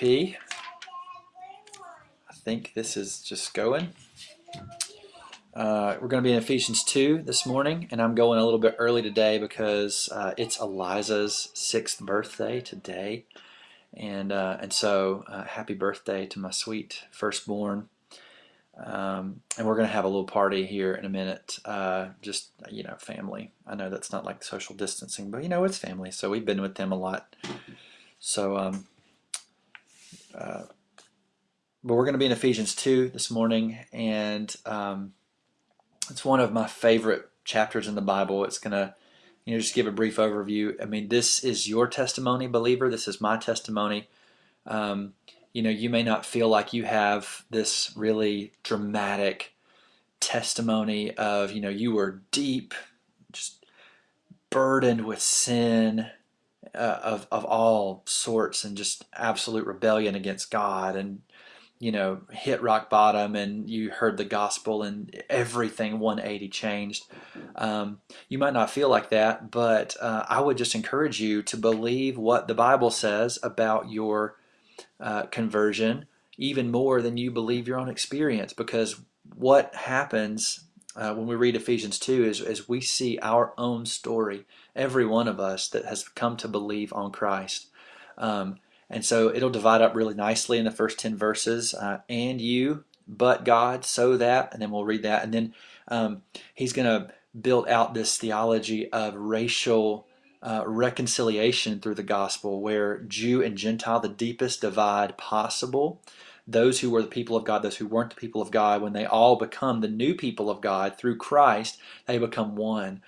P. I think this is just going. We're going to be in Ephesians 2 this morning, and I'm going a little bit early today because it's Eliza's 6th birthday today. And so happy birthday to my sweet firstborn. And we're going to have a little party here in a minute. Just, family. I know that's not like social distancing, but it's family. So we've been with them a lot. So, but we're going to be in Ephesians 2 this morning, and it's one of my favorite chapters in the Bible. It's going to, just give a brief overview. I mean, this is your testimony, believer. This is my testimony. You may not feel like you have this really dramatic testimony of, you were deep, just burdened with sin of all sorts and just absolute rebellion against God, and hit rock bottom, and you heard the gospel and everything 180 changed. You might not feel like that, but I would just encourage you to believe what the Bible says about your conversion even more than you believe your own experience, because what happens when we read Ephesians 2 is we see our own story, every one of us that has come to believe on Christ. And so it'll divide up really nicely in the first 10 verses. And you, but God, so that, and then we'll read that. And then he's going to build out this theology of racial reconciliation through the gospel, where Jew and Gentile, the deepest divide possible, those who were the people of God, those who weren't the people of God, when they all become the new people of God through Christ, they become one.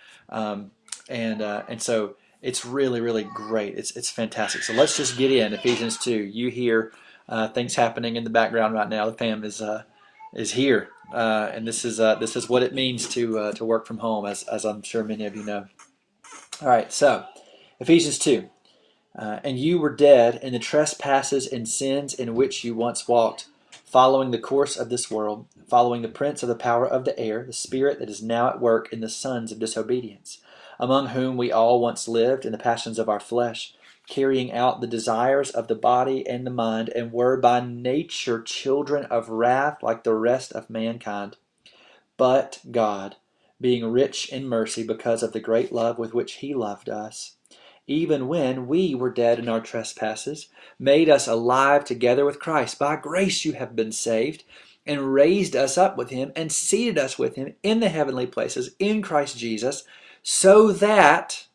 And so it's really, really great. It's fantastic. So let's just get in Ephesians 2. You hear things happening in the background right now. The fam is here, and this is what it means to work from home, as I'm sure many of you know. All right, so Ephesians 2. And you were dead in the trespasses and sins in which you once walked, following the course of this world, following the prince of the power of the air, the spirit that is now at work in the sons of disobedience, among whom we all once lived in the passions of our flesh, carrying out the desires of the body and the mind, and were by nature children of wrath like the rest of mankind. But God, being rich in mercy because of the great love with which He loved us, even when we were dead in our trespasses, made us alive together with Christ. By grace you have been saved, and raised us up with Him, and seated us with Him in the heavenly places in Christ Jesus, so that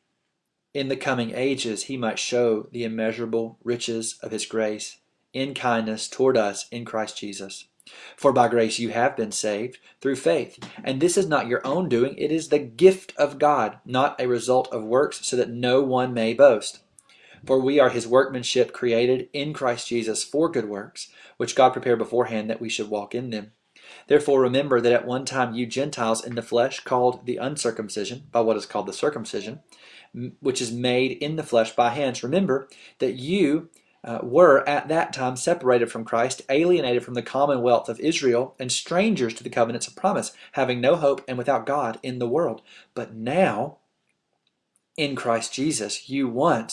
in the coming ages He might show the immeasurable riches of His grace in kindness toward us in Christ Jesus. For by grace you have been saved through faith. And this is not your own doing, it is the gift of God, not a result of works, so that no one may boast. For we are His workmanship, created in Christ Jesus for good works, which God prepared beforehand that we should walk in them. Therefore remember that at one time you Gentiles in the flesh, called the uncircumcision by what is called the circumcision, which is made in the flesh by hands. Remember that you were at that time separated from Christ, alienated from the commonwealth of Israel, and strangers to the covenants of promise, having no hope and without God in the world. But now, in Christ Jesus, you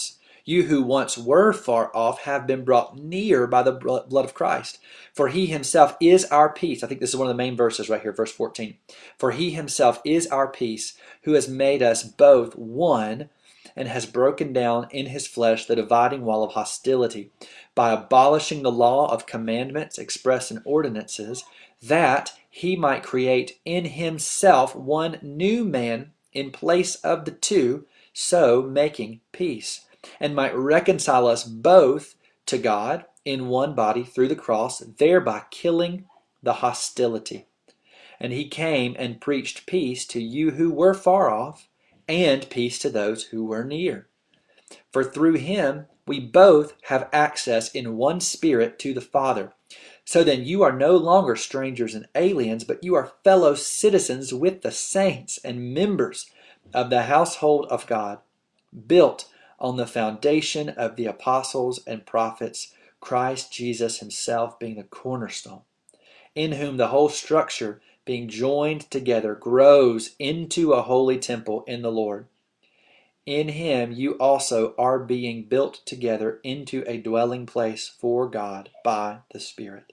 who once were far off, have been brought near by the blood of Christ. For He Himself is our peace. I think this is one of the main verses right here, verse 14. For He Himself is our peace, who has made us both one, and has broken down in His flesh the dividing wall of hostility, by abolishing the law of commandments expressed in ordinances, that He might create in Himself one new man in place of the two, so making peace, and might reconcile us both to God in one body through the cross, thereby killing the hostility. And He came and preached peace to you who were far off, and peace to those who were near. For through Him we both have access in one Spirit to the Father. So then you are no longer strangers and aliens, but you are fellow citizens with the saints and members of the household of God, built on the foundation of the apostles and prophets, Christ Jesus Himself being the cornerstone, in whom the whole structure, being joined together, grows into a holy temple in the Lord. in him you also are being built together into a dwelling place for God by the Spirit.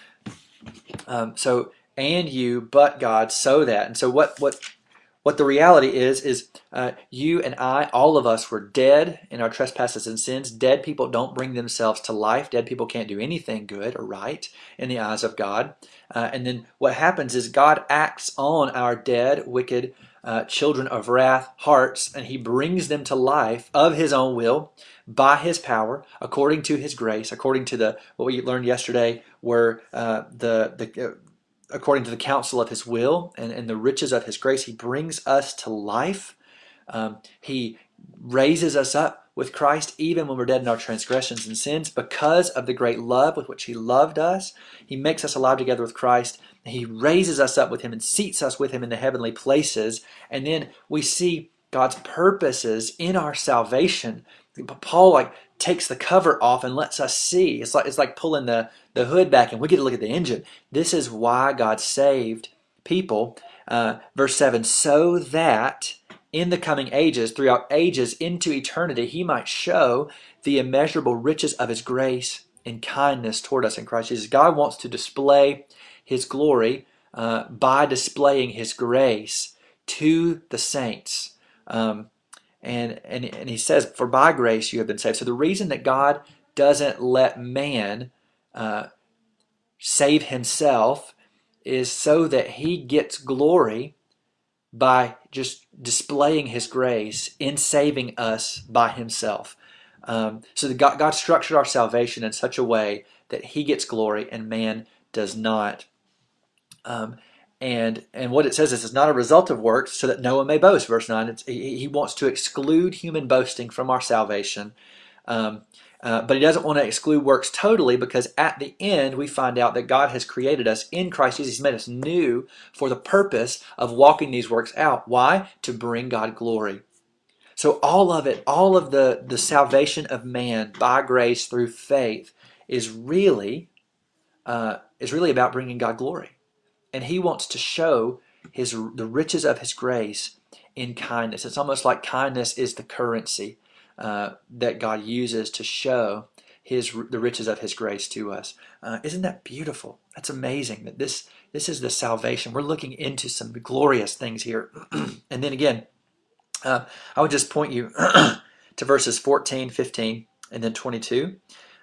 And you, but God, so that. And so what the reality is you and I, all of us, were dead in our trespasses and sins. Dead people don't bring themselves to life. Dead people can't do anything good or right in the eyes of God. And then what happens is God acts on our dead, wicked, children of wrath hearts, and he brings them to life of his own will, by his power, according to his grace, according to what we learned yesterday, where according to the counsel of his will and the riches of his grace, he brings us to life. He raises us up with Christ even when we're dead in our transgressions and sins. Because of the great love with which he loved us, he makes us alive together with Christ. He raises us up with him and seats us with him in the heavenly places. And then we see God's purposes in our salvation. Paul takes the cover off and lets us see. It's like pulling the hood back and we get to look at the engine. This is why God saved people. Verse 7, so that in the coming ages, throughout ages into eternity, he might show the immeasurable riches of his grace and kindness toward us in Christ Jesus. God wants to display his glory by displaying his grace to the saints. And he says, for by grace you have been saved. So the reason that God doesn't let man save himself is so that he gets glory by just displaying his grace in saving us by himself. So God structured our salvation in such a way that he gets glory and man does not. And what it says is it's not a result of works so that no one may boast. Verse 9, he wants to exclude human boasting from our salvation. But he doesn't want to exclude works totally, because at the end we find out that God has created us in Christ Jesus. He's made us new for the purpose of walking these works out. Why? To bring God glory. So all of it, all of the salvation of man by grace through faith is really about bringing God glory. And he wants to show the riches of his grace in kindness. It's almost like kindness is the currency that God uses to show the riches of his grace to us. Isn't that beautiful? That's amazing that this is the salvation. We're looking into some glorious things here. And then again, I would just point you to verses 14, 15, and then 22.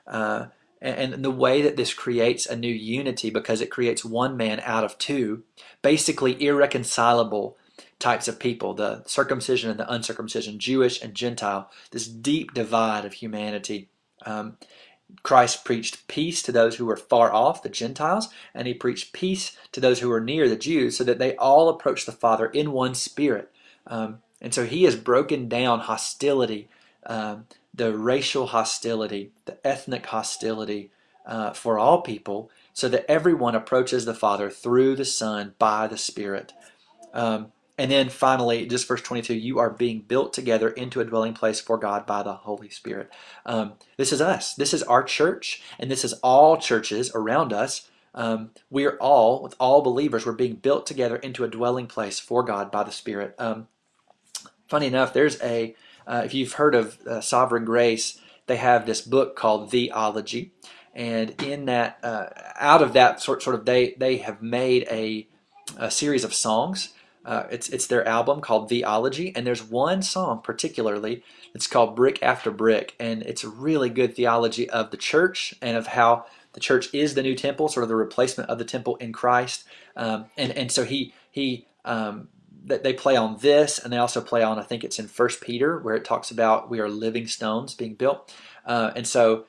And the way that this creates a new unity, because it creates one man out of two, basically irreconcilable types of people, the circumcision and the uncircumcision, Jewish and Gentile, this deep divide of humanity. Christ preached peace to those who were far off, the Gentiles, and he preached peace to those who were near, the Jews, so that they all approach the Father in one spirit. And so he has broken down hostility, the racial hostility, the ethnic hostility for all people, so that everyone approaches the Father through the Son by the Spirit. And then finally, just verse 22, you are being built together into a dwelling place for God by the Holy Spirit. This is us. This is our church, and this is all churches around us. We are all, with all believers, we're being built together into a dwelling place for God by the Spirit. Funny enough, there's if you've heard of Sovereign Grace, they have this book called Theology, and in that, out of that sort of, they have made a series of songs. It's their album called Theology, and there's one song particularly that's called Brick After Brick, and it's a really good theology of the church and of how the church is the new temple, sort of the replacement of the temple in Christ. And so they play on this, and they also play on, I think it's in 1 Peter, where it talks about we are living stones being built. And so,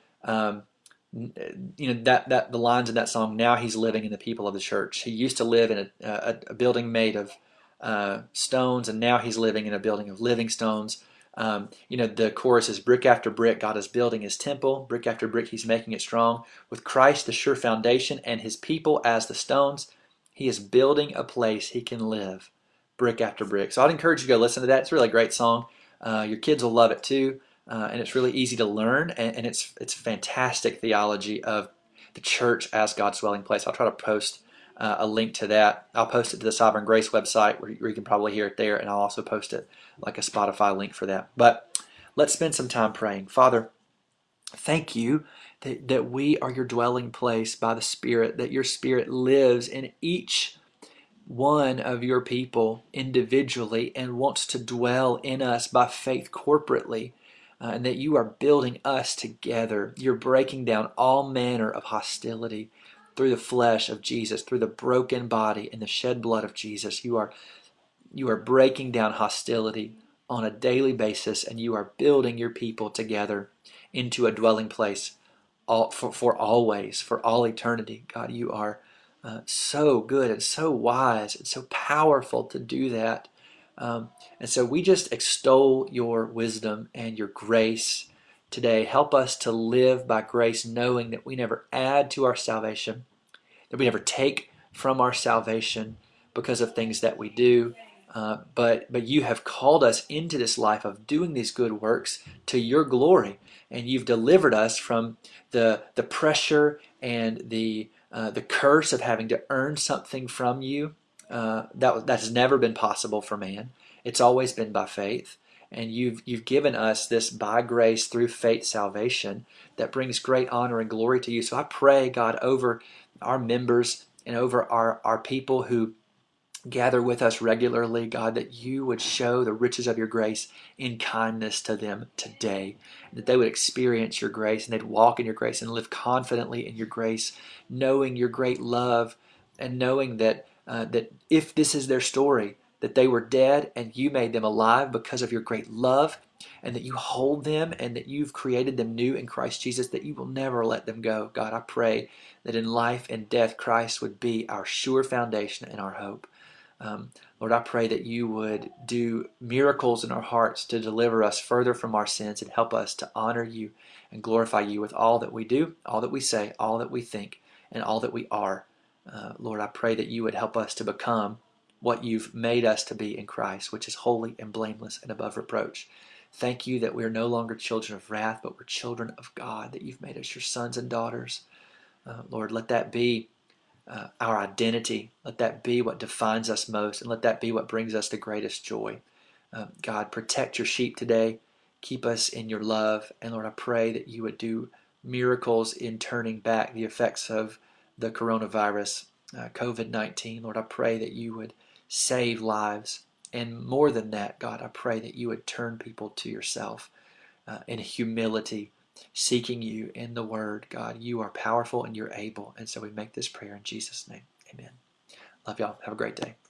that the lines in that song, now he's living in the people of the church. He used to live in a building made of stones, and now he's living in a building of living stones. The chorus is brick after brick, God is building his temple. Brick after brick, he's making it strong. With Christ, the sure foundation, and his people as the stones, he is building a place he can live. Brick after brick. So I'd encourage you to go listen to that. It's a really great song. Your kids will love it too, and it's really easy to learn, and it's fantastic theology of the church as God's dwelling place. I'll try to post a link to that. I'll post it to the Sovereign Grace website where you can probably hear it there, and I'll also post it like a Spotify link for that. But let's spend some time praying. Father, thank you that we are your dwelling place by the Spirit, that your Spirit lives in each one of your people individually and wants to dwell in us by faith corporately, and that you are building us together. You're breaking down all manner of hostility through the flesh of Jesus, through the broken body and the shed blood of Jesus. You are breaking down hostility on a daily basis, and you are building your people together into a dwelling place for always, for all eternity. God, you are so good and so wise and so powerful to do that. And so we just extol your wisdom and your grace today. Help us to live by grace, knowing that we never add to our salvation, that we never take from our salvation because of things that we do. But you have called us into this life of doing these good works to your glory, and you've delivered us from the pressure and the curse of having to earn something from you. That has never been possible for man. It's always been by faith, and you've given us this by grace through faith salvation that brings great honor and glory to you. So I pray, God, over our members and over our people who gather with us regularly, God, that you would show the riches of your grace in kindness to them today, that they would experience your grace and they'd walk in your grace and live confidently in your grace, knowing your great love and knowing that that if this is their story, that they were dead and you made them alive because of your great love, and that you hold them and that you've created them new in Christ Jesus, that you will never let them go. God, I pray that in life and death, Christ would be our sure foundation and our hope. Lord, I pray that you would do miracles in our hearts to deliver us further from our sins and help us to honor you and glorify you with all that we do, all that we say, all that we think, and all that we are. Lord, I pray that you would help us to become what you've made us to be in Christ, which is holy and blameless and above reproach. Thank you that we are no longer children of wrath, but we're children of God, that you've made us your sons and daughters. Lord, let that be our identity. Let that be what defines us most, and let that be what brings us the greatest joy. God, protect your sheep today. Keep us in your love. And Lord, I pray that you would do miracles in turning back the effects of the coronavirus, COVID-19. Lord, I pray that you would save lives. And more than that, God, I pray that you would turn people to yourself in humility, seeking you in the Word. God, you are powerful and you're able. And so we make this prayer in Jesus' name. Amen. Love y'all. Have a great day.